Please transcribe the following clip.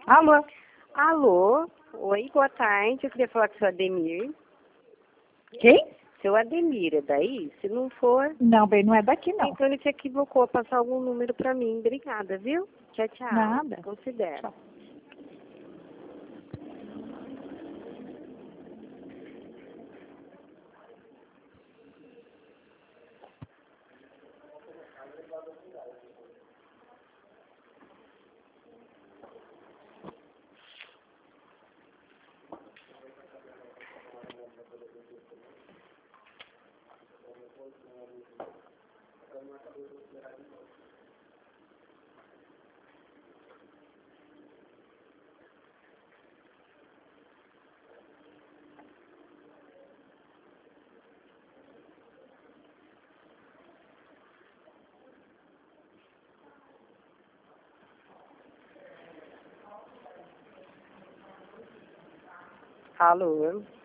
Alô? Alô? Oi, boa tarde. Eu queria falar com o seu Ademir. Quem? Seu Ademir, é daí? Se não for, Não, bem, não é daqui, não. então ele se equivocou. Passar algum número pra mim. Obrigada, viu? Tchau, tchau. Nada. Considera. Tchau. Alô?